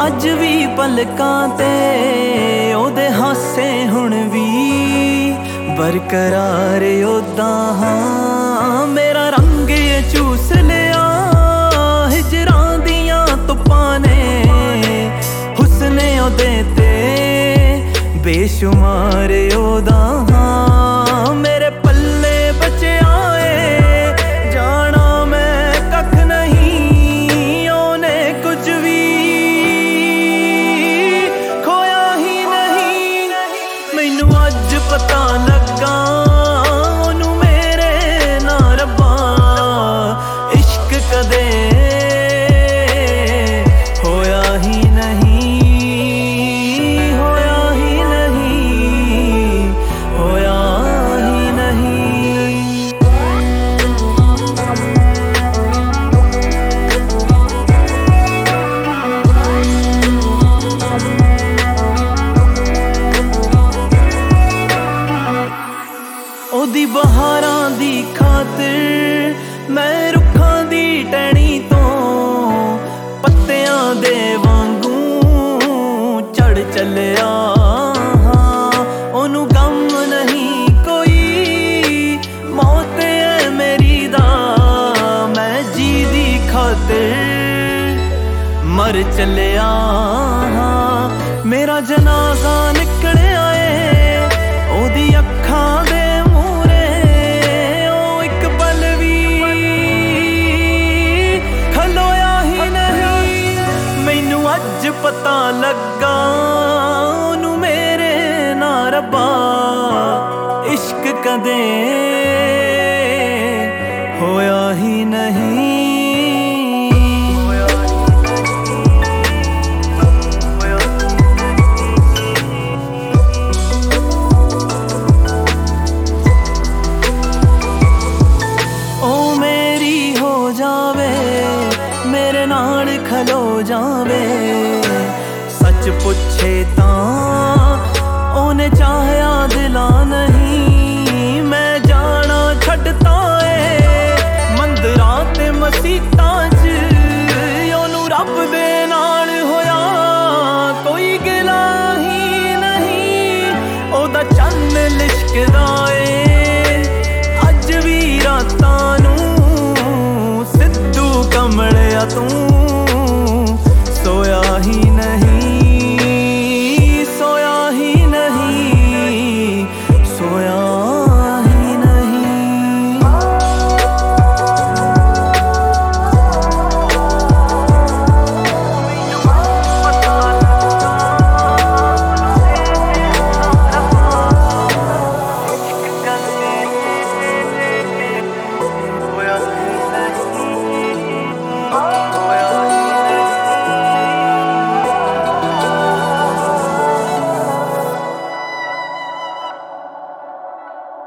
अज भी पलकां ते ओदे हासे हुण भी बरकरार ओदा हाँ। मेरा रंग ये चूस लिया हिजरां दियां तुप्पां ने, हुस्ने ओदे ते बेशुमार ओदा हाँ। मेरे पल्ले बचिया ए जाना मैं कख नहीं, ओने कुछ भी खोया ही नहीं। मैनू अज पता लगा ओनू मेरे ना रब्बा इश्क कदे होया ही नहीं, होया ही नहीं, होया ही नहीं। ओदी बहारां दी खातिर मैं रुखां दी टहनी तो पत्तियां दे वांगू चढ़ चलिया हाँ। ओनू गम नहीं कोई मौत है मेरी दा, मैं जी दी खातिर मर चलिया हाँ। मेरा जनाजा निकलिया ए ओदी अखां दे अज पता लगा ओनू मेरे ना रब्बा इश्क कदे होया ही नहीं। ओ मेरी हो जावे मेरे नाल खलो जावे, सच पुछे तां ओने चाहया दिला नहीं। मैं जाना छड्डता ए मंदिरां ते मसीतां च, ओनू रब दे नाल होया कोई गिला ही नहीं। ओदा चन्न लिशकदा